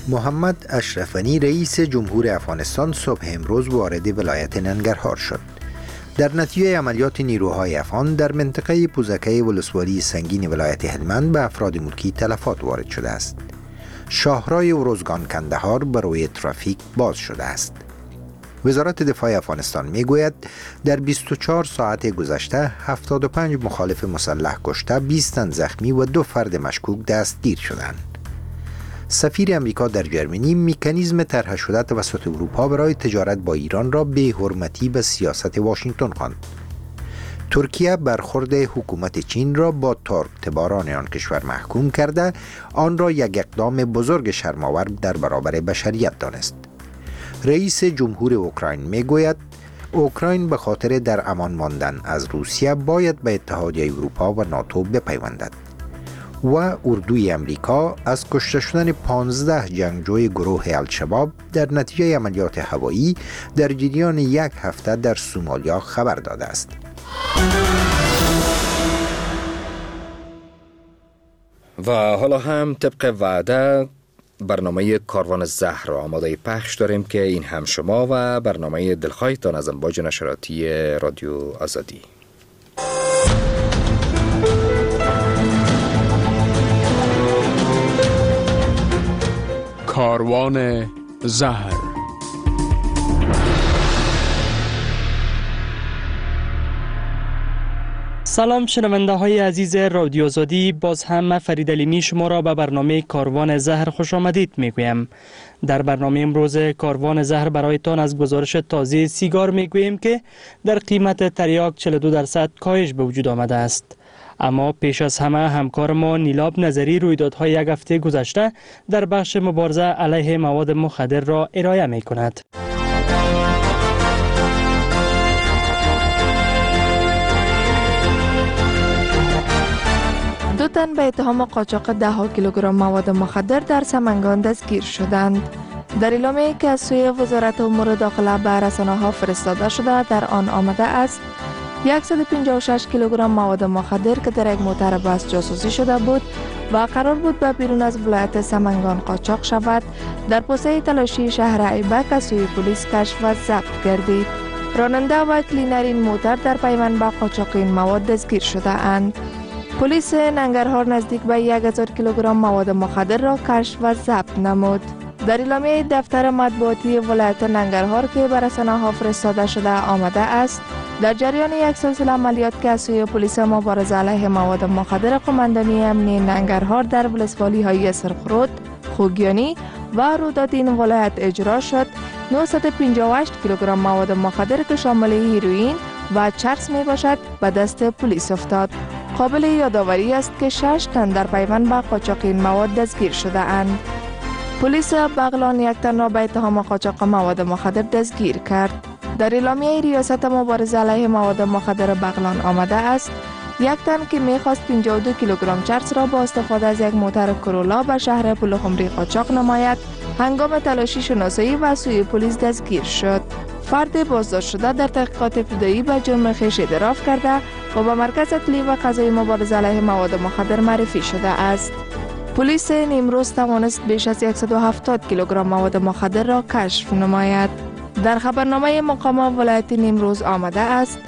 محمد اشرف غنی رئیس جمهور افغانستان صبح امروز وارد ولایت ننگرهار شد. در نتیجه عملیات نیروهای افغان در منطقه پوزکه ولسوالی سنگین ولایت هلمند به افراد ملکی تلفات وارد شده است. شاهراه ارزگان کندهار برای ترافیک باز شده است. وزارت دفاع افغانستان میگوید در 24 ساعت گذشته 75 مخالف مسلح کشته، 20 تن زخمی و 2 فرد مشکوک دستگیر شدند. سفیر امریکا در ژرمنی مکانیزم طرح شده توسط اروپا برای تجارت با ایران را بی‌حرمتی به سیاست واشنگتن خواند. ترکیه برخورد حکومت چین را با تارک‌تباران آن کشور محکوم کرده، آن را یک اقدام بزرگ شرم‌آور در برابر بشریت دانست. رئیس جمهور اوکراین میگوید اوکراین به خاطر در امان ماندن از روسیه باید به اتحادیه اروپا و ناتو بپیوندد. و اردوی امریکا از کشته شدن 15 جنگجوی گروه الشباب در نتیجه عملیات هوایی در جریان یک هفته در سومالیا خبر داده است. و حالا هم طبق وعده برنامه کاروان زهر را آماده پخش داریم که این هم شما و برنامه دلخواهتان از امواج نشراتی رادیو آزادی. کاروان زهر. سلام شنونده های عزیز رادیو آزادی، باز هم فرید علیمی شما را به برنامه کاروان زهر خوش آمدید میگویم. در برنامه امروز کاروان زهر برایتان از گزارش تازه سیگار میگوییم که در قیمت تریاک 42% کاهش به وجود آمده است. اما پیش از همه همکار ما نیلاب نظری رویدادهای یک هفته گذشته در بخش مبارزه علیه مواد مخدر را ارائه می کند. دو تن به اتهام قاچاق 10 کیلوگرم مواد مخدر در سمنگان دستگیر شدند. در اعلامیه‌ای که از سوی وزارت امور داخله به رسانه‌ها فرستاده شده در آن آمده است 156 کیلوگرم مواد مخدر که در یک موتر بس جاسوسی شده بود و قرار بود به بیرون از ولایت سمنگان قاچاق شود، در پوسه تلاشی شهر ایبک از سوی پلیس کشف و ضبط گردید. راننده و کلینر این موتر در پیوند به قاچاق این مواد دستگیر شده اند. پلیس ننگرهار نزدیک به 1000 کیلوگرم مواد مخدر را کشف و ضبط نمود. در اعلامیه دفتر مطبوعاتی ولایت ننگرهار که به رسانه‌ها فرستاده شده آمده است، در جریان یک سلسله عملیات که از سوی پلیس مبارزه علیه مواد مخدر قماندانی امنی ننگرهار در ولسوالی‌های سرخرود، خوگیانی و رودات این ولایت اجرا شد، 958 کیلوگرم مواد مخدر که شامل هیروئین و چرس می باشد به دست پلیس افتاد. قابل یادآوری است که 6 تن در پیوند به قاچاق این مواد دستگیر شده اند. پلیس بغلان 1 تن را به اتهام قاچاق مواد مخدر دستگیر کرد. در اعلامیه ریاست مبارزه علیه مواد مخدر بغلان آمده است 1 تن که می‌خواست 52 کیلوگرم چرس را با استفاده از یک موتر کرولا به شهر پلخمری قاچاق نماید، هنگام تلاشی شناسایی و سوی پلیس دستگیر شد. فرد بازداشت شده در تحقیقات ابتدایی به جرم خویش اعتراف کرده و به مرکز اطلاعی و قضایی مبارزه علیه مواد مخدر معرفی شده است. پلیس نیمروز توانست بیش از 170 کیلوگرم مواد مخدر را کشف نماید. در خبرنامه مقام ولایت نیمروز آمده است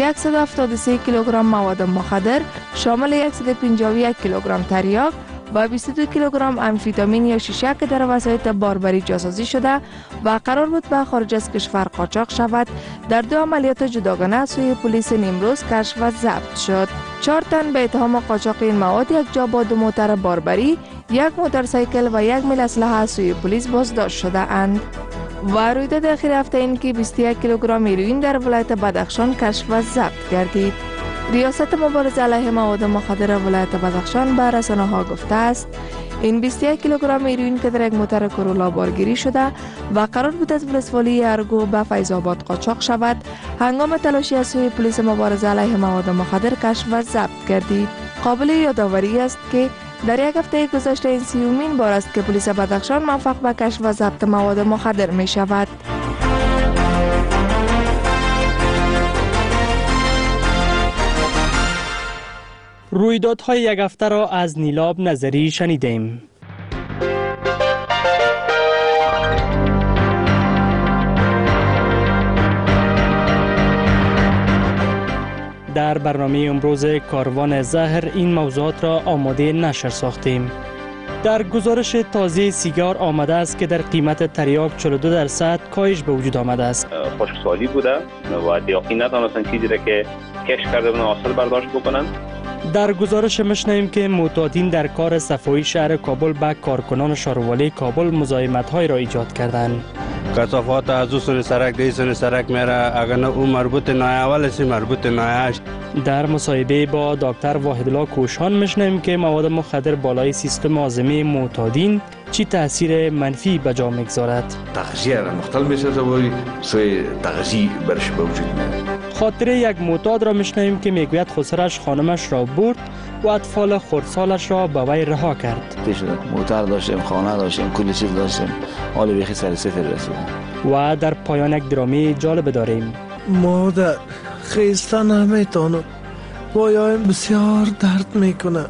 173 کیلوگرم مواد مخدر شامل 151 کیلوگرم تریاک و 22 کیلوگرم امفیتامین یا شیشه که در وسایط باربری جاسازی شده و قرار بود به خارج از کشور قاچاق شود، در 2 عملیات جداگانه سوی پلیس نیمروز کشف و ضبط شد. 4 تن به اتهام قاچاق این مواد یک جا با 2 موتر باربری، 1 موتورسایکل و 1 میل اسلحه از سوی پلیس بازداشت شده اند. و رویداد اخیر هفته این که 21 کیلوگرم هیروئین در ولایت بدخشان کشف و ضبط گردید. ریاست مبارزه علیه مواد مخدر ولایت بدخشان به رسانه‌ها گفته است این 21 کیلوگرم هیروئین که در یک موتر کرولا بارگیری شده و قرار بود از ولسوالی ارگو به فیض آباد قاچاق شود، هنگام تلاشی از سوی پلیس مبارزه علیه مواد مخدر کشف و ضبط گردید. قابل یادآوری است که در یک هفته گذشته این 30مین بار است که پلیس بدخشان موفق به کشف و ضبط مواد مخدر می شود. رویدادهای یک هفته را از نیلاب نظری شنیدیم. در برنامه امروز کاروان زهر این موضوعات را آماده نشر ساختیم. در گزارش تازه سیگار آمده است که در قیمت تریاک 42% کاهش به وجود آمده است. خشکسالی بوده و دیاقی نتانستن چیزی را که کش کرده بودن حاصل برداشت بکنن. در گزارش میشنویم که معتادین در کار صفایی شهر کابل به کارکنان شاروالای کابل مزاحمت‌های را ایجاد کردند. کثافات از او سر سرک دی سر سرک میره، اگر نه اون مربوط نای اول است مربوط نای. در مصاحبه با دکتر واحدالله کوشان میشنویم که مواد مخدر بالای سیستم هاضمه معتادین چی تاثیر منفی به جا میگذارد. تغذیه را مختل میسازه و سوی تغذیه برش به وجود میاد. خاطره یک معتاد را میشنویم که میگوید خسرش خانمش را برد و اطفال خردسالش را به وی رها کرد. موتر داشتیم، خانه داشتیم، کلی چیز داشتیم، حالا بیخی سر صفر رسیدیم. و در پایان یک درامه جالب داریم. مادر خیسته نمیتونم، پایایم بسیار درد میکنه.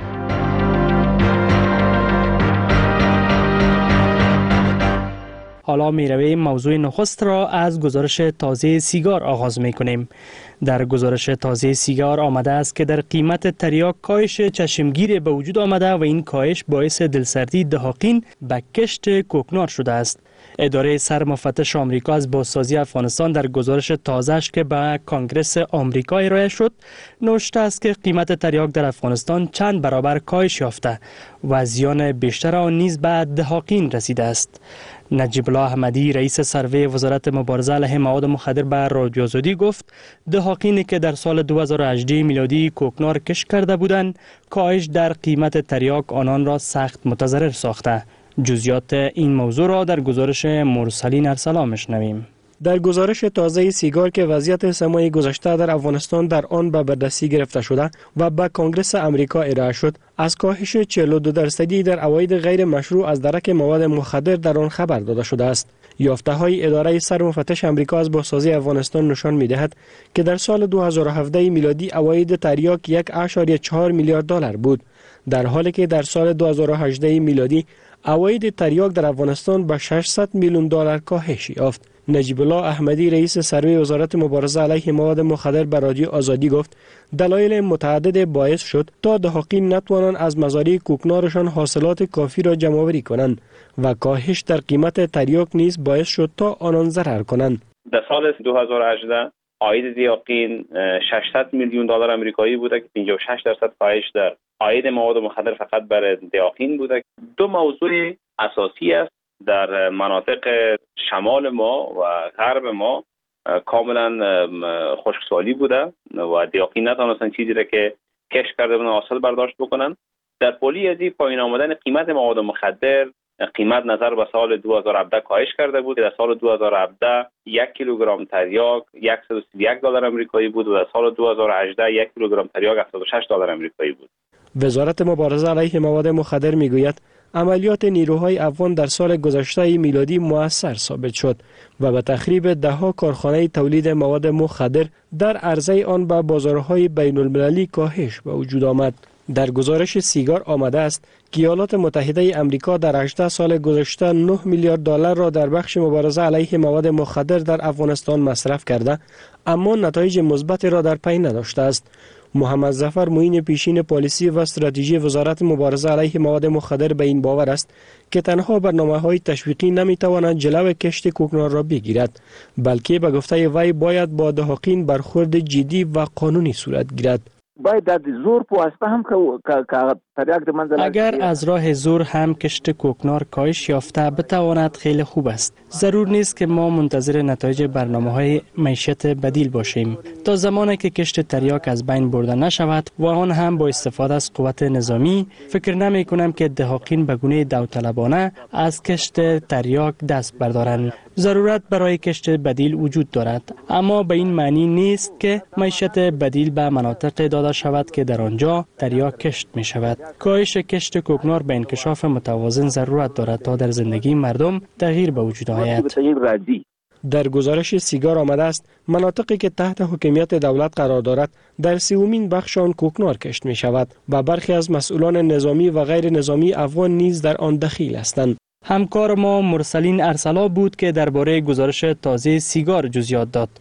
حالا میرویم موضوع نخست را از گزارش تازه سیگار آغاز میکنیم. در گزارش تازه سیگار آمده است که در قیمت تریاک کاهش چشمگیر به وجود آمده و این کاهش باعث دلسردی دهاقین به کشت کوکنار شده است. اداره سرمفتش آمریکا از بازسازی افغانستان در گزارش تازه‌اش که به کانگرس آمریکا ارائه شد نوشته است که قیمت تریاک در افغانستان چند برابر کاهش یافته و زیان بیشتر آن نیز به دهاقین رسیده است. نجیب الله احمدی رئیس سروه وزارت مبارزه علیه مواد مخدر به رادیو آزادی گفت دهاقینی که در سال 2018 میلادی کوکنار کشت کرده بودند کاهش در قیمت تریاک آنان را سخت متضرر ساخته. جزئیات این موضوع را در گزارش مرسلین ارسلا میشنویم. در گزارش تازه سیگار که وضعیت سه گذشته در افغانستان در آن به بررسی گرفته شده و به کانگرس امریکا ارائه شد، از کاهش 42% در عواید غیر مشروع از درک مواد مخدر در آن خبر داده شده است. یافته‌های اداره سرمفتش امریکا از بازسازی افغانستان نشان می‌دهد که در سال 2017 میلادی عواید تریاک 1.4 میلیارد دلار بود، در حالی که در سال 2018 میلادی عواید تریاک در افغانستان به 600 میلیون دلار کاهش یافت. نجیب الله احمدی رئیس سروه وزارت مبارزه علیه مواد مخدر به رادیو آزادی گفت دلایل متعدد باعث شد تا دهاقین نتوانند از مزارع کوکنارشان حاصلات کافی را جمع آوری کنند و کاهش در قیمت تریاک نیز باعث شد تا آنان ضرر کنند. در سال 2018 عاید دیاقین 600 میلیون دلار آمریکایی بوده که 56% کاهش در عاید مواد مخدر فقط برای دیاقین بوده. دو موضوع اساسی است در مناطق شمال ما و غرب ما کاملا خشکسالی بوده و دیاقین نتانستن چیزی را که کش کرده بودن حاصل برداشت بکنن. در پلی از این پایین آمدن قیمت مواد مخدر قیمت نظر به سال 2017 کاهش کرده بود. در سال 2017 1 کیلوگرم تریاک 131 دلار آمریکایی بود و در سال 2018 1 کیلوگرم تریاک 76 دلار آمریکایی بود. وزارت مبارزه علیه مواد مخدر میگوید عملیات نیروهای افغان در سال گذشته میلادی مؤثر ثابت شد و به تخریب ده‌ها کارخانه تولید مواد مخدر در عرضه آن به بازارهای بین المللی کاهش به وجود آمد. در گزارش سیگار آمده است که ایالات متحده امریکا در 18 سال گذشته 9 میلیارد دلار را در بخش مبارزه علیه مواد مخدر در افغانستان مصرف کرده اما نتایج مثبتی را در پی نداشته است. محمد ظفر معین پیشین پالیسی و استراتژی وزارت مبارزه علیه مواد مخدر به این باور است که تنها برنامه‌های تشویقی نمی‌توانند جلو کشت کوکنار را بگیرد، بلکه به گفته وی باید با دهاقین برخورد جدی و قانونی صورت گیرد. باید در زور پواسطه هم که اگر از راه زور هم کشت کوکنار کاهش یافته بتواند خیلی خوب است. ضرور نیست که ما منتظر نتایج برنامه‌های معیشت بدیل باشیم. تا زمانی که کشت تریاک از بین برده نشود و آن هم با استفاده از قوت نظامی، فکر نمی کنم که دهاقین به گونه داوطلبانه از کشت تریاک دست بردارند. ضرورت برای کشت بدیل وجود دارد، اما به این معنی نیست که معیشت بدیل به مناطق داده شود که در آنجا تریاک کشت می شود. کاهش کشت کوکنار به انکشاف متوازن ضرورت دارد تا در زندگی مردم تغییر به وجود آید. در گزارش سیگار آمده است مناطقی که تحت حکمیت دولت قرار دارد در 30مین بخش آن کوکنار کشت می شود و برخی از مسئولان نظامی و غیر نظامی افغان نیز در آن دخیل هستند. همکار ما مرسلین ارسلا بود که درباره گزارش تازه سیگار جزئیات داد.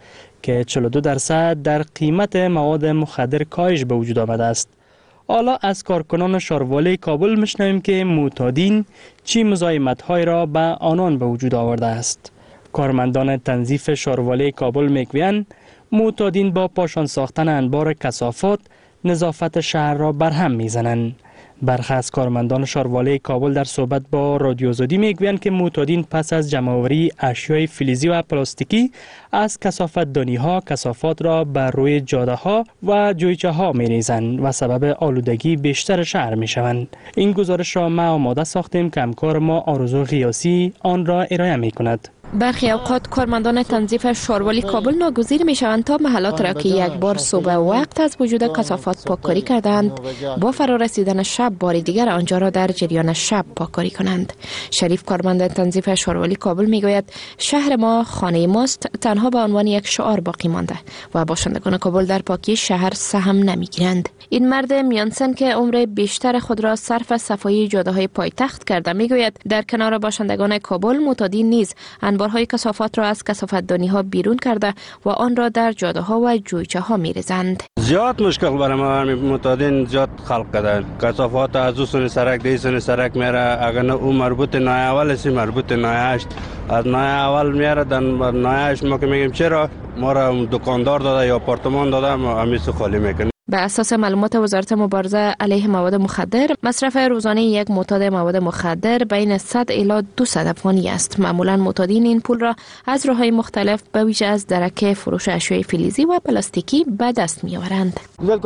که 42% در قیمت مواد مخدر کاهش به وجود آمده است. حالا از کارکنان شاروالی کابل میشنویم که معتادین چی مزاحمت‌های را به آنان به وجود آورده است. کارمندان تنظیف شاروالی کابل میگویند معتادین با پاشان ساختن انبار کثافات نظافت شهر را برهم میزنند. برخی از کارمندان شاروالی کابل در صحبت با رادیو آزادی میگویند که معتادین پس از جمع‌آوری اشیای فلزی و پلاستیکی از کثافت دانی‌ها کثافات را بر روی جاده‌ها و جویچه‌ها می‌ریزند و سبب آلودگی بیشتر شهر می‌شوند. این گزارش را ما آماده ساختیم که همکار ما آرزو غیاسی آن را ارائه می‌کند. برخی اوقات کارمندان تنظیف شاروالی کابل ناگزیر می شوند تا محلات را که یک بار صبح وقت از وجود کثافات پاککاری کردند با فرا رسیدن شب بار دیگر آنجا را در جریان شب پاککاری کنند. شریف کارمند تنظیف شاروالی کابل می گوید شهر ما خانه ماست، تنها به عنوان یک شعار باقی مانده و باشندگان کابل در پاکی شهر سهم نمی گیرند. این مرد میانسن که عمر بیشتر خود را صرف صفایی جاده‌های پایتخت کرده می گوید در کنار باشندگان کابل معتادین نیز انبارهای کثافات را از کثافت‌دانی‌ها بیرون کرده و آن را در جاده‌ها و جویچه‌ها می‌ریزند. زیاد مشکل برای ما معتادین زیاد خلق کردن. کثافات از اون سن سرک دی سن سرک میره، اگر نه اون مربوط نای اول است مربوط نای هشت از نای اول میره دن نای هشت ما که میگیم چرا ما را دکاندار داده یا آپارتمان داده ما همیشه خالی میکنیم. به اساس معلومات وزارت مبارزه علیه مواد مخدر، مصرف روزانه یک معتاد مواد مخدر بین 100 الی 200 افغانی است. معمولا معتادین این پول را از راه‌های مختلف به ویژه از درک فروش اشیاء فلزی و پلاستیکی به دست می‌آورند.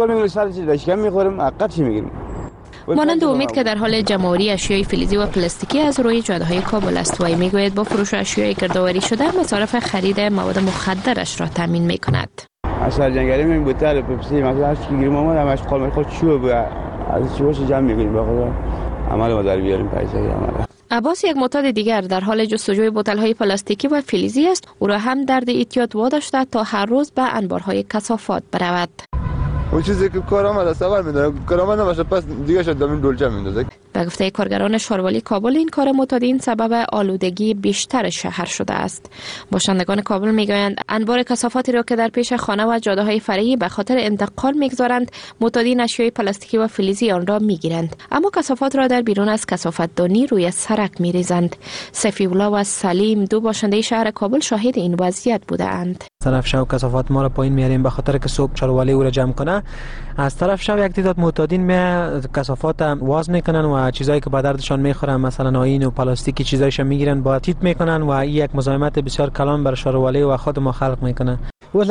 مانند امید که در حال جمع‌آوری اشیاء فلزی و پلاستیکی از روی جاده‌های کابل است و میگوید با فروش اشیاء گردآوری شده مصارف خرید مواد مخدرش را تامین می‌کند. اصلا جنگلی من بوتال پپسی مثلا هر چی گیریم ما همش خود چوب از چوبش جمع می‌کنیم به خدا عمل ما در بیاریم پیسه عمل. عباس یک معتاد دیگر در حال جستجوی بوتل‌های پلاستیکی و فلزی است. او را هم درد اعتیاد واداشته تا هر روز به انبارهای کثافات برود. اون چیزی که کارم از سوال می‌داره کارم نمیشه پس دیگه شد دامین دولچه میندازه. به گفته کارگران شاروالی کابل این کار معتادین سبب آلودگی بیشتر شهر شده است. باشندگان کابل میگویند انبار کثافاتی را که در پیش خانه و جاده‌های فرعی به خاطر انتقال میگذارند معتادین اشیاء پلاستیکی و فلزی آن را میگیرند، اما کثافات را در بیرون از کثافت‌دانی روی سرک میریزند. سفی‌الله و سلیم دو باشنده شهر کابل شاهد این وضعیت بودند. طرف شو کثافات ما را پایین میاریم به خاطر که صبح شاروالی او را جمع کنه، از طرف شو یک تعداد معتادین می کثافات واز میکنن و چیزایی که به دردشان میخورن مثلا آیین و پلاستیکی چیزایش میگیرن با تیت میکنن و این یک مزاحمت بسیار کلان بر شاروالی و خود ما خلق میکنه.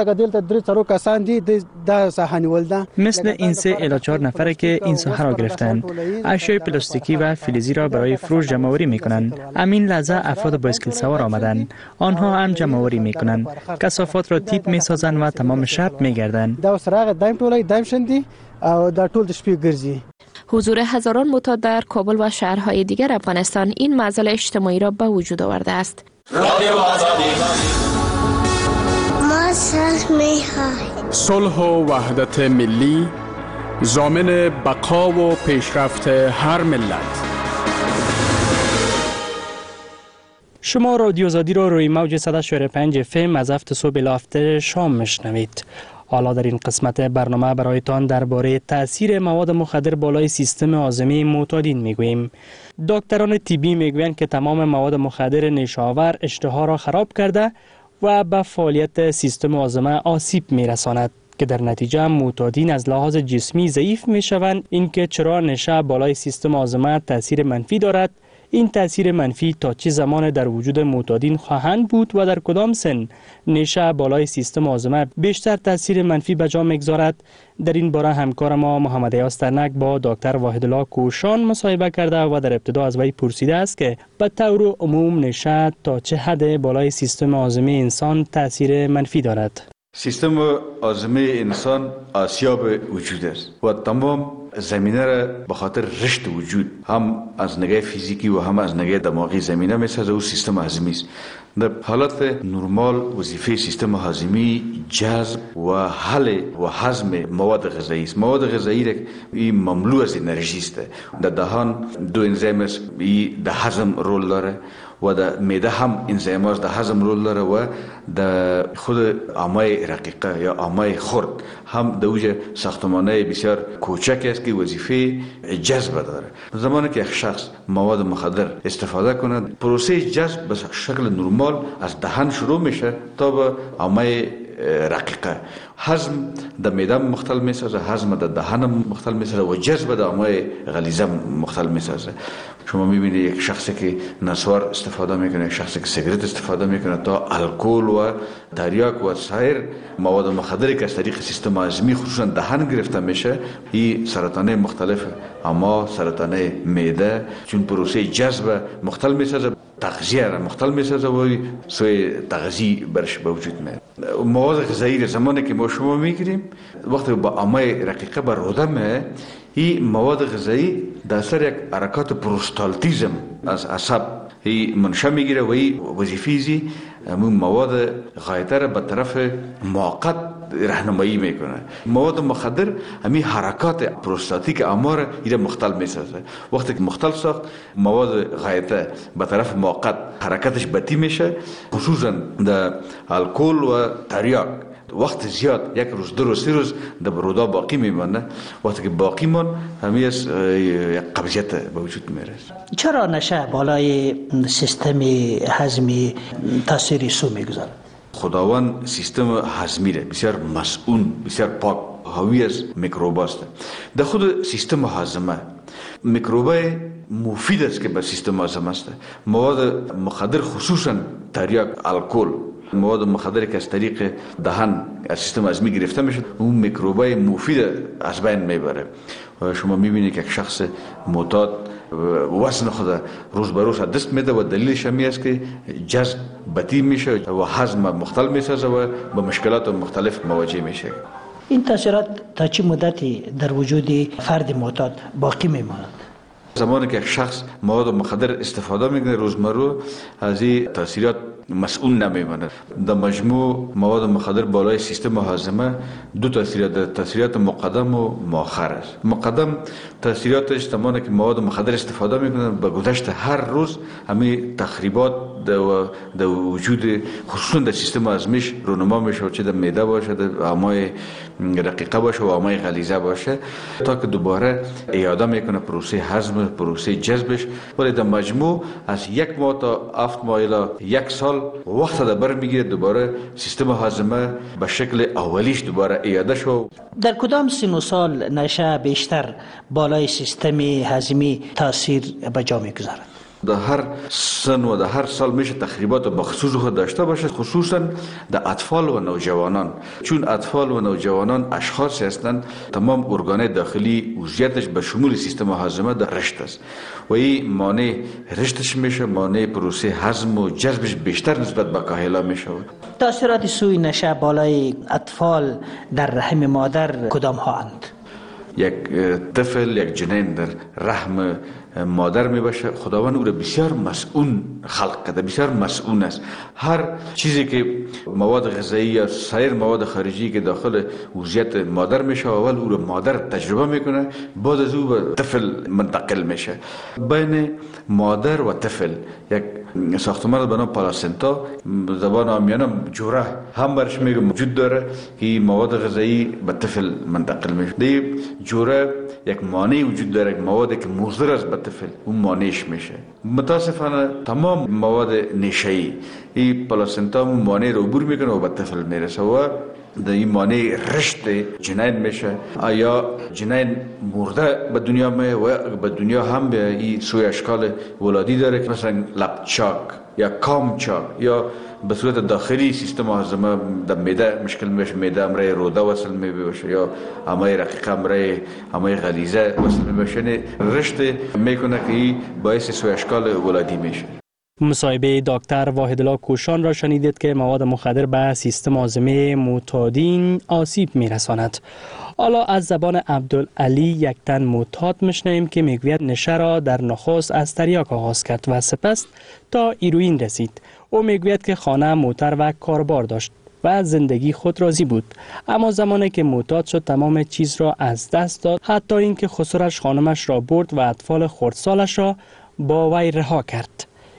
مثل این 3 الی 4 نفره که این ساحه را گرفتند، اشیاء پلاستیکی و فلزی را برای فروش جمع‌آوری میکنند. همین لحظه افراد با اسکیل سوار آمدند، آنها هم جمع‌آوری میکنند، کثافات را تیپ میسازند و تمام شب میگردند. حضور هزاران معتاد در کابل و شهرهای دیگر افغانستان این معضل اجتماعی را به وجود آورده است. صلح و وحدت ملی ضامن بقا و پیشرفت هر ملت. شما رادیو آزادی را روی موج 100.5 FM از هفت صبح الی هفت شام میشنوید. حالا در این قسمت برنامه برایتان درباره تأثیر مواد مخدر بالای سیستم هاضمه معتادین میگوییم. دکتران طبی میگویند که تمام مواد مخدر نشاور اشتها را خراب کرده و به فعالیت سیستم هاضمه آسیب میرساند که در نتیجه معتادین از لحاظ جسمی ضعیف میشوند. اینکه چرا نشه بالای سیستم هاضمه تأثیر منفی دارد، این تأثیر منفی تا چه زمان در وجود معتادین خواهند بود و در کدام سن نشه بالای سیستم هاضمه بیشتر تأثیر منفی به جا میگذارد، در این باره همکار ما محمد ایاز ترنک با دکتر واحدالله کوشان مصاحبه کرده و در ابتدا از وی پرسیده است که به طور عموم نشه تا چه حد بالای سیستم هاضمه انسان تأثیر منفی دارد. سیستم هاضمه انسان آسیاب وجود است و تمام زمینه را به خاطر رشد وجود هم از نگاه فیزیکی و هم از نگاه دماغی زمینه میسازه و سیستم هاضمه است. در حالت نرمال وظیفه سیستم هاضمه جذب و حل و هضم مواد غذایی است. مواد غذایی را این مملو از انرژی است. در دهان دو انزیم است، این در هضم رول داره و در معده هم انزیماز در هضم رول داره و در خود آمای رقیقه یا آمای خرد هم در اوج ساختمانه بسیار کوچک است که وظیفه جذب داره. زمانی که یک شخص مواد مخدر استفاده کنه، پروسه جذب به شکل نرمال از دهن شروع میشه تا به آمای رقیقه. هضم در معده مختل میسازه، هضم در دهن مختل میسازه و جذب در آمای غلیظه مختل میسازه. شما میبینید یک شخصی که نسوار استفاده میکنه، یک شخصی که سیگرت استفاده میکنه تا الکل و تریاک و سایر مواد مخدری که از طریق سیستم هضمی خصوصا دهن گرفته میشه، این سرطانه مختلف اما سرطانه معده چون پروسه جذب مختل میسازه، تغذیه را مختل میسازه و سوی تغذیه برش به وجود میاد. مواد غذایی زمانی که ما شما میگیریم وقتی با آمای رقیقه بر روده این مواد غذایی در اثر یک حرکات پروستالتیزم از عصب این منشأ میگیره و این وظیفه همون مواد غایطه را به طرف موقت راهنمایی میکنه. مواد مخدر همین حرکات پروستاتیک آمار ایره مختل میسازه. وقتی که مختل ساخت مواد غایطه به طرف موقت حرکتش بطی میشه، خصوصا در الکل و تریاک وقت زیاد یک روز دو روز سه روز در رودا باقی میمانه. وقتی که باقی مون همین یک قبضیت به وجود میرسه. چرا نشه بالای سیستم هضمی تاثیری سو میگذاره؟ خداوند سیستم هضمی را بسیار مسئول، بسیار پاک، حاوی از میکروب است. در خود سیستم هضمه میکروبای مفید است که به سیستم هضم است. مواد مخدر خصوصا تریاک، الکل، مواد مخدری که از طریق دهن از سیستم هضمی گرفته میشه، اون میکروبای مفید از بین میبره. شما میبینید که یک شخص معتاد وزن خود روز به روز دست میده و دلیلش همی است که جذب بطی میشه و هضم مختل میسازه و با مشکلات مختلف مواجه میشه. این تاثیرات تا چه مدتی در وجود فرد معتاد باقی میماند؟ زمانی که یک شخص مواد مخدر استفاده میکنه روزمره از این تاثیرات مسئول نمیماند. در مجموع مواد مخدر بالای سیستم هاضمه دو تاثیرات، تاثیرات مقدم و مؤخر است. مقدم تاثیراتش زمانی که مواد مخدر استفاده میکنن به گذشت هر روز همین تخریبات در وجود خصوصا در سیستم هاضمیش رونما میشه، چه در معده باشه، در آمای رقیقه باشه و آمای غلیظه باشه، تا که دوباره اعاده میکنه پروسه هضم، پروسه جذبش. ولی در مجموع از یک ماه تا 7 ماه الی یک سال وقت در بر میگیره دوباره سیستم هاضمه به شکل اولیش دوباره اعاده شو. در کدام سن و سال نشه بیشتر بالای سیستم هاضمی تاثیر به جا میگذارد؟ در هر سن و در هر سال میشه تخریبات بخصوص خود داشته باشه، خصوصا در اطفال و نوجوانان، چون اطفال و نوجوانان اشخاصی هستند تمام ارگان داخلی وضعیتش به شمول سیستم هاضمه در رشد است و این مانع رشدش میشه، مانع پروسه هضم و جذبش بیشتر نسبت به کاهلا میشه. تاثیرات سوی نشه بالای اطفال در رحم مادر کدام ها اند؟ یک طفل، یک جنین در رحم مادر می باشه، خداوند او را بسیار مسئول خلق کرده، بسیار مسئول است. هر چیزی که مواد غذایی یا سایر مواد خارجی که داخل وضعیت مادر میشه، اول او را مادر تجربه میکنه، بعد از او به طفل منتقل میشه. بین مادر و طفل یک ساختمان به نام پلاسنتا، زبان عامیانه جوره هم برش میگه موجود داره که مواد غذایی به طفل منتقل میشه. دی جوره یک مانع وجود داره، یک موادی که مضر است به طفل، اون مانعش میشه. متاسفانه تمام مواد نشه‌ای این پلاسنتا اون مانع رو عبور میکنه و به طفل میرسه و در این مانع رشد جنین میشه. یا جنین مرده به دنیا میه و به دنیا هم به این سوی اشکال ولادی داره که مثلا لب چاک یا کام چاک یا به صورت داخلی سیستم هاضمه در معده مشکل میشه، معده امرای روده وصل میشه یا آمای رقیقه امرای آمای غلیظه وصل میشه، رشد میکنه که باعث سوی اشکال ولادی میشه. مصاحبه دکتر واحدالله کوشان را شنیدید که مواد مخدر به سیستم هاضمه معتادین آسیب میرساند. حالا از زبان عبدالعلی یک تن معتاد میشنویم که میگوید نشه را در نخست از تریاک آغاز کرد و سپس تا هیروئین رسید. او میگوید که خانه، موتر و کاربار داشت و از زندگی خود راضی بود، اما زمانی که معتاد شد تمام چیز را از دست داد، حتی اینکه خسرش خانمش را برد و اطفال خردسالش را با وی رها کرد.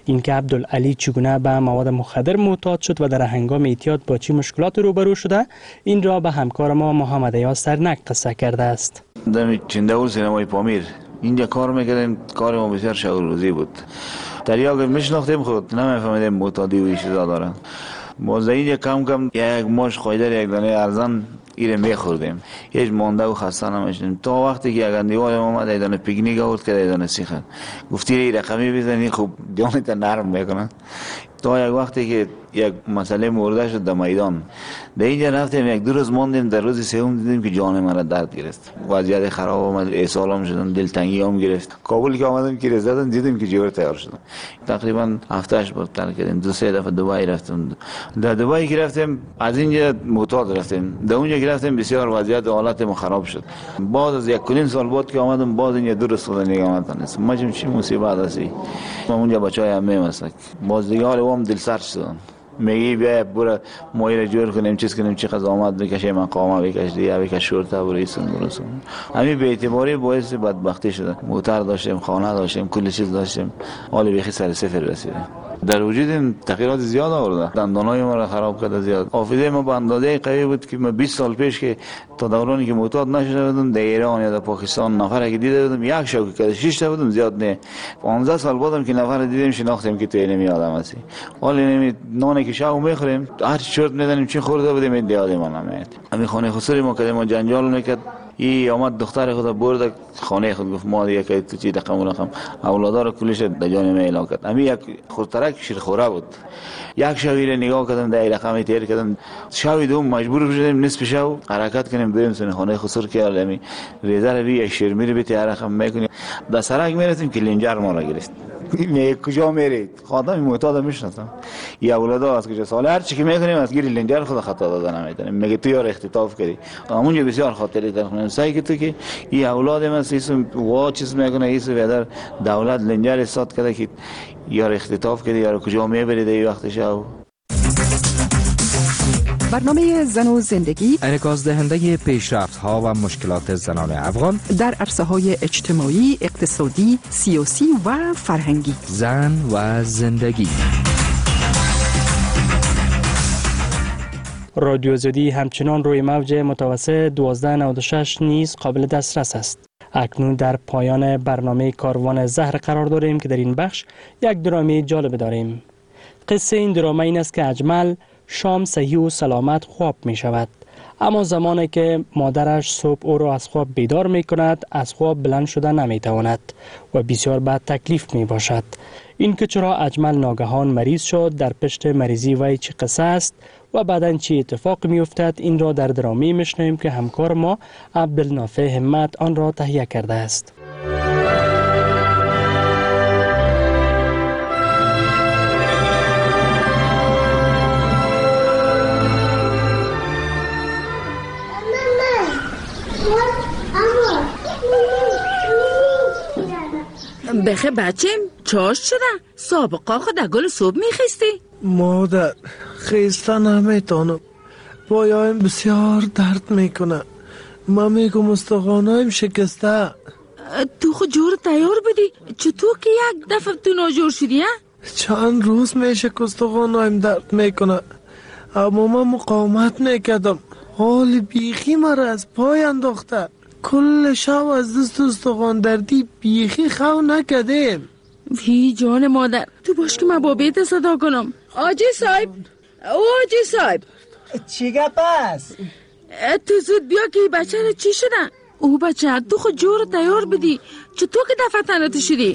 اینکه عبدالعلی چگونه به مواد مخدر معتاد شد و در هنگام اعتیاد با چه مشکلات روبرو شده، این را به همکار ما محمد ایاز سرنک قصه کرده است. در چنداول سینمای پامیر اینجا کار میکردیم، کار ما بسیار شغل روزی بود. تریاق میشناختیم خود نمیفهمیدیم معتادی و این چیزا دارن. باز اینجا کم کم یک ماش خویدر یک دانه ارزان ایره میخوردیم، هیچ مانده و خسته نمیشدیم تا وقتی که یک اندیوال اومد ایدانه پیکنیک آورد که ایدانه سیخن گفتی ای رقمی بزنی خوب جانت نرم میکنن. تا یک وقتی که یک مسئله مورده شد در میدان، در اینجا رفتیم یک دو روز ماندیم، در روز سوم دیدیم که جان مرا درد گرفت، وضعیت خراب آمد، اسهال شدم، دلتنگی هم گرفت. کابل که آمدیم که رزیدن دیدیم که جور تیار شدم. تقریبا هفتهش بود ترک کردیم، 2-3 دفعه دبی رفتیم. در دبی که رفتیم از اینجا معتاد رفتیم، در اونجا که رفتیم بسیار وضعیت حالت ما خراب شد. بعد از 1.5 سال بعد که آمدم باز اینجا دو روز خدا نگاه نتونستم. ما چی مصیبت هستی. ما اونجا بچهای هم میمسک. باز دیگه حال هم دل سرد شدن. میگی بیا برو مایل جور کنیم چیز کنیم چی قضا آمد بکشه مقامه بکش دیگه بکش شورته بریسون برسون. همین به اعتباری باعث بدبختی شده. موتر داشتیم، خانه داشتیم، کلی چیز داشتیم، حال بیخی سر صفر رسیدیم. در وجود تغییرات زیاد آورده، دندانای ما را خراب کرده زیاد. حافظه ما به اندازه قوی بود که ما 20 سال پیش که تا دورانی که معتاد نشده بودم در ایران یا در پاکستان نفر که دیده بودم یک شوکی که 6 تا بودم زیاد نه. 15 سال بعدم که نفر دیدیم شناختیم که تو نمی آدم هستی. حالا نمی نانی که شاو میخوریم هر چرت میدنیم چی خورده بودیم این دیاد ما نمیاد. همین خانه خسری ما کردیم، ما جنجال میکرد. ای آمد دختر خود برد خانه خود گفت ما دیگه که تو چی رقم اولادا رو کلش در جان ما اعلام کرد. همین یک خورترک شیرخوره بود. یک شوی رو نگاه کردم در رقمی تیر کردم، شوی دوم مجبور شدیم نصف شو حرکت کنیم بریم سن خانه خسر که علمی ریزر بی یک شیرمیر بیت رقم میکنیم. در سرک میرسیم که لنجر ما را گرفت. میگه کجا میرید؟ خاطر معتاد میشناسم. یا اولادا از کجا سال هر چی که میکنیم از گیری لنجر خود خطا دادن نمیدونیم. میگه تو یار اختطاف کردی. همونجا بسیار خاطری دارم. سعی که تو که این اولاد من سیسم وا چیز میکنه ایسو در دولت لنجر استاد کرده که یار اختطاف کردی یار کجا میبرید این وقت شو. برنامه زن و زندگی انعکاس دهنده پیشرفت‌ها و مشکلات زنان افغان در عرصه‌های اجتماعی، اقتصادی، سیاسی و فرهنگی. زن و زندگی. رادیو آزادی همچنان روی موج متوسط 1296 نیز قابل دسترس است. اکنون در پایان برنامه کاروان زهر قرار داریم که در این بخش یک درامه جالب داریم. قصه این درامه این است که اجمل شام صحیح و سلامت خواب می شود، اما زمانی که مادرش صبح او را از خواب بیدار می کند از خواب بلند شده نمی تواند و بسیار بد تکلیف می باشد. این که چرا اجمل ناگهان مریض شد، در پشت مریضی وی چه قصه است و بعداً چه اتفاق می افتد، این را در درامه می شنویم که همکار ما عبدالنافع همت آن را تهیه کرده است. بخه بچم چاش شده؟ سابقا خود گل صبح میخیستی؟ مادر خیستن نمیتونم، پایایم بسیار درد میکنه، من میگم استخوانایم شکسته. تو خود جور تیار بودی؟ چطور که یک دفعه تو ناجور شدی؟ چند روز میشه که استخوانایم درد میکنه، اما من مقاومت میکردم، حال بیخی مرا از پای انداخته. کل شب از دست استخوان دردی بیخی خو نکردیم. وی جان مادر، تو باش که من با بیت صدا کنم. آجی صاحب، آجی صاحب چی گپ است؟ تو زود بیا که بچه رو چی شدن؟ او بچه تو خود جور تیار بدی، چطور که دفعه تنت شدی؟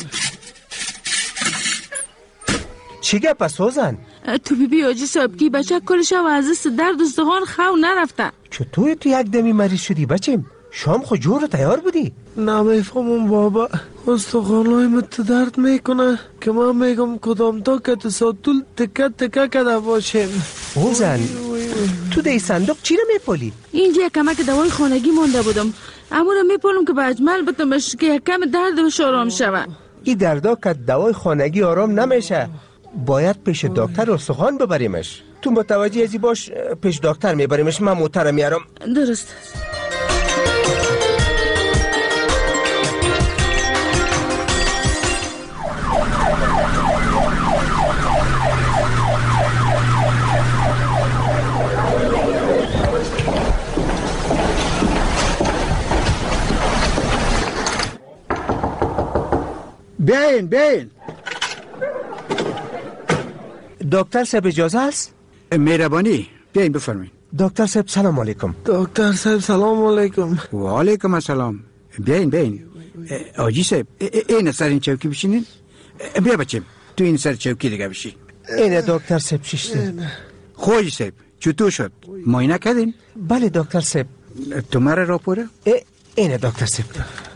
چی گپ است سوزن؟ تو بی آجی صاحب که بچه کل شب از دست درد استخوان خو نرفته. چطور تو یک دمی مریض شدی بچم؟ شام خود جور تیار بودی؟ نمیفهمم بابا، استخوانای مت درد میکنه که من میگم کدام تا که تو ساتول تکه تکه کده باشیم. اوزن تو دی صندوق چی رو میپولی؟ اینجا کمک دوای خانگی مانده بودم، اما رو میپولم که به اجمل بتمش که یک کم دردش آرام شود. این دردا که دوای خانگی آرام نمیشه، باید پیش دکتر استخوان ببریمش. تو متوجه ازی باش، پیش دکتر میبریمش، من موتر میارم. درست. بیاین. دکتر صاحب اجازه است؟ مهربانی بیاین بفرمایید. دکتر صاحب سلام علیکم. دکتر صاحب سلام علیکم. و علیکم السلام. بیاین. آجی صاحب این سر این چوکی بشینین. بیا بچم تو این سر چوکی دیگه بشین. اینه دکتر صاحب شیشته. خوش صاحب چطور شد؟ معاینه کردین؟ بله دکتر صاحب. تو مرا راپوره؟ اینه دکتر صاحب.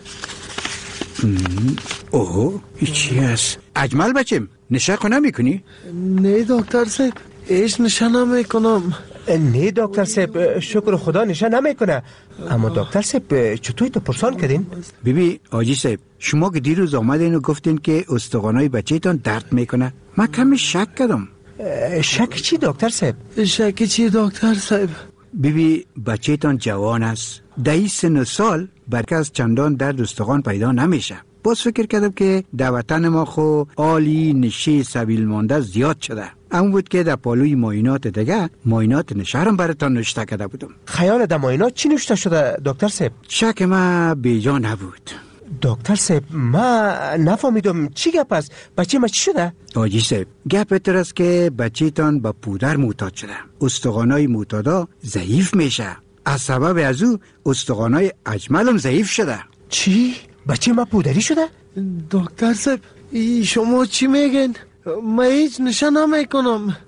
اوه چی هست؟ اجمل بچم نشه نمیکنی؟ نه دکتر صاحب ایش نشه نمیکنم. نه دکتر صاحب شکر خدا نشه نمیکنه. اما دکتر صاحب چطوری تو پرسان کردین؟ بیبی آجی صاحب شما که دیروز آمدین و گفتین که استخوانای بچه‌تان درد میکنه. من کمی شک کردم. شک چی دکتر صاحب؟ شک چی دکتر صاحب؟ بیبی بچه‌تان جوان است. در سن سال برکه از چندان درد استخوان پیدا نمیشه. باز فکر کردم که در وطن ما خو عالی نشه سبیل مانده زیاد شده. اما بود که در پالوی معاینات دیگه معاینات نشرم براتان نوشته کرده بودم. خیال در معاینات چی نوشته شده دکتر صاحب؟ شک ما بیجا نبود. دکتر صاحب ما نفهمیدم چی گپ است؟ بچه ما چی شده؟ آجی صاحب گپ اتر است که بچه تان با پودر معتاد شده. استخوانای معتادا ضعیف میشه. از سبب از او استخوانای اجملم ضعیف شده. چی؟ بچه ما پودری شده؟ دکتر صاحب شما چی میگین؟ من هیچ نشه نمیکنم.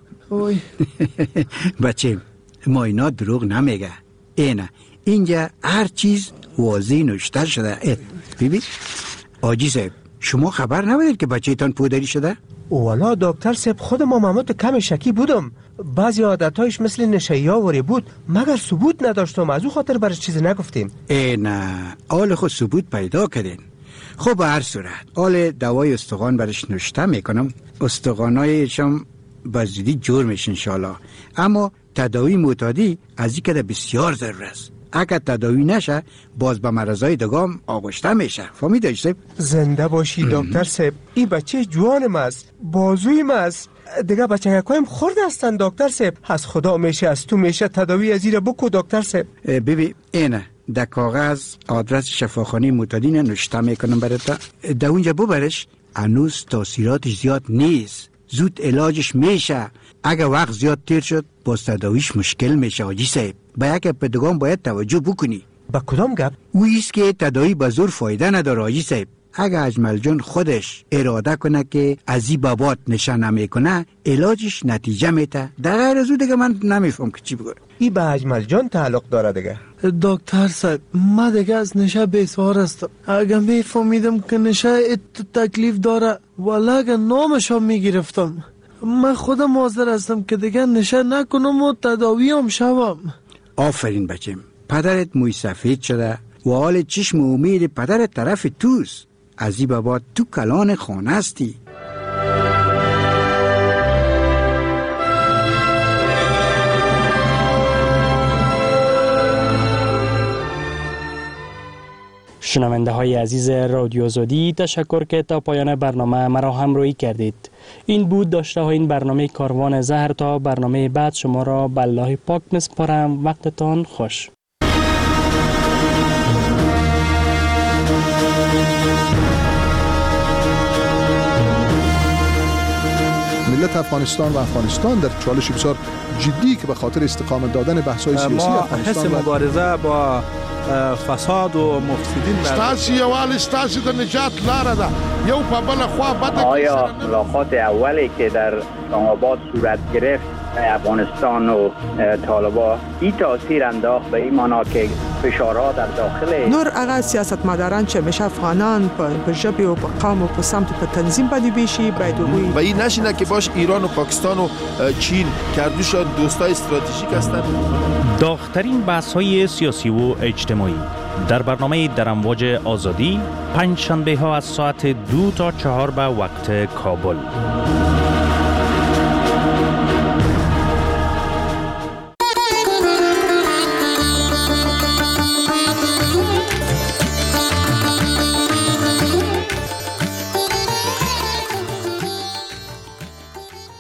بچه معاینات دروغ نمیگه. اینجا هر چیز واضح نوشته شده. ببین آجی صاحب شما خبر نبودید که بچه تان پودری شده؟ والا دکتر صاحب خود ما محمد کم شکی بودم. بعضی عادتایش مثل نشهی آوری بود مگر ثبوت نداشتم از او خاطر برش چیزی نگفتیم. نه آل خود ثبوت پیدا کردین. خب به هر صورت آل دوای استخوان برش نوشته میکنم. استخوانایشم بزودی جور میشه انشالله. اما تداوی معتادی از این که بسیار ضرور است. اگر تداوی نشه باز به مرضای دگام آغشته میشه. فهمیدی صاحب؟ زنده باشی دکتر صاحب. این بچه جوانم است بازویم است. دیگه بچه یکایم خورد هستن دکتر صاحب. از خدا میشه از تو میشه تداوی از این بکو دکتر صاحب. ببین اینه در کاغذ آدرس شفاخانه معتادین نوشته میکنم برات. در اونجا ببرش. هنوز تاثیراتش زیاد نیست. زود علاجش میشه. اگه وقت زیاد تیر شد باز تداویش مشکل میشه آجی صاحب. با یک پدگان باید توجه بکنی. با کدام گپ؟ اویست که تداوی به زور فایده نداره آجی صاحب. اگه اجمل جان خودش اراده کنه که از این بابات نشان نمیکنه علاجش نتیجه میده. در غیر از او دیگه من نمیفهم که چی بگم. این به اجمل جان تعلق داره دیگه. دکتر صاحب من دیگه از نشه بیسوار هستم. اگه میفهمیدم که نشه تکلیف داره والا اگه نامشو میگرفتم. من خودم حاضر هستم که دیگه نشه نکنم و تداوی هم شوم. آفرین بچم. پدرت موی سفید شده و حال چشم امید پدرت طرف توست. از این بابا تو کلان خانه هستی. شنونده های عزیز رادیو آزادی تشکر که تا پایان برنامه مرا همراهی کردید. این بود داشته های این برنامه کاروان زهر. تا برنامه بعد شما را به الله پاک میسپارم. وقتتان خوش. ملت افغانستان و افغانستان در چالش بسیار جدی که به خاطر استقامت دادن بحث‌های سیاسی افغانستان حس مبارزه با فساد و مفسدین ستاسي یوال ستاسي د نجات لاره ده یو په بل خوا بده. آیا ملاقات اولی که در اسلام‌آباد صورت گرفت افغانستان و طالبان این تاثیر انداخت به این معنا که فشارها در داخل نور اغا سیاستمداران چې میشه افغانان په ژبه او په قوم او په سمت په تنظیم باندې بشي باید وي و این نشینه که باش ایران و پاکستان و چین کردوشان دوستای استراتژیک هستند. داغ‌ترین بحث‌های سیاسی و اجتماعی در برنامه در امواج آزادی پنج شنبه ها از ساعت 2 تا 4 به وقت کابل.